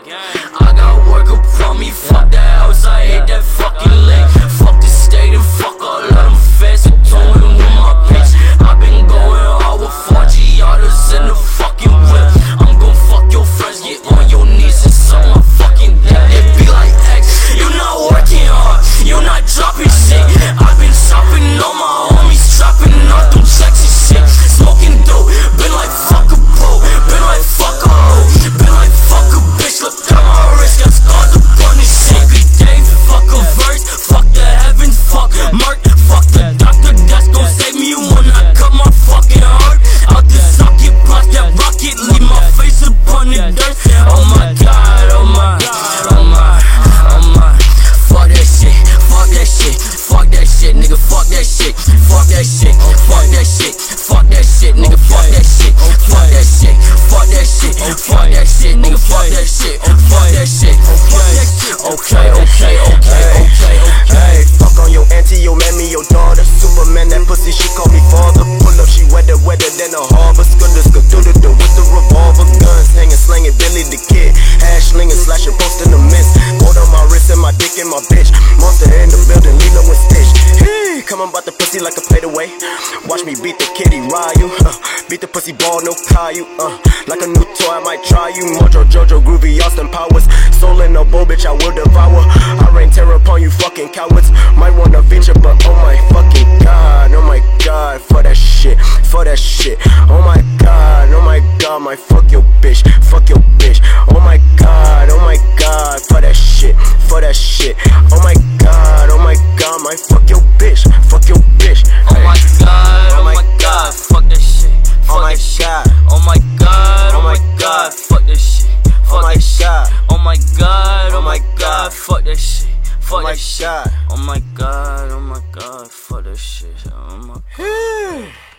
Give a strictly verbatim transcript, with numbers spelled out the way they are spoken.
I got work upon me, fuck that house, I hate that fucking lick. Fuck the state and fuck all of them feds who towing with my bitch. I been going hard with four G autos in the fucking whip. I'm gon' fuck your friends, get on your knees and suck my fucking dick. It be like X, you not working hard, you not dropping shit. I been shopping on my homies, trapping off them checks and shit. Smoking dope, been like fuck a bro, been like fuck a hoe, been like fuck a bitch. Look at my wrist, got scars upon this shit. Good day, fuck a verse, fuck the heavens, fuck murk, fuck the doctor that's gon' save me when I cut my fucking heart out the socket. Block that rocket, leave my face upon the dirt. Oh my god, oh my, oh my, oh my. Fuck that shit, fuck that shit, fuck that shit, nigga, fuck that shit, fuck that shit, fuck that shit, fuck that shit, nigga, fuck that shit, fuck that shit, fuck that shit, fuck that shit, nigga, fuck that shit, fuck that shit, fuck that shit. Okay, okay, okay, okay, okay. Fuck on your auntie, your mammy, your daughter. Superman, that pussy, she call me father. Pull up, she wetter, wetter than a harbor. Skunda, skadooda, with the revolver. Guns hanging, slanging, Billy the Kid. Hash slinging, slashing, posting the mist. Gold on my wrist and my dick and my bitch. Monster in the building, Lilo and Stitch. Hey, coming about the pussy like a plate away. Watch me beat the kitty, Ryu. Uh, beat the pussy ball, no Caillou. Uh, like a new toy, I might try you. Mojo, Jojo, Groovy, Austin Powers. Soul in no bow, bitch, I will devour. I rain terror upon you fucking cowards. Might wanna feature, but oh my fucking god, oh my god, for that shit, for that shit. Oh my god, oh my god, my fuck your bitch, fuck your bitch. Oh my god, oh my god, for that shit, for that shit. Oh my god, oh my god, my fuck your bitch, fuck your bitch. Oh my god, oh my god, fuck that shit, Oh fuck my that shit. god, Oh my god, oh my god, fuck that shit, oh fuck my that shit. god, Oh my god, Oh oh my my god, fuck that shit, oh fuck my that shit. god. Oh my god, oh my god, fuck that shit. Oh my god.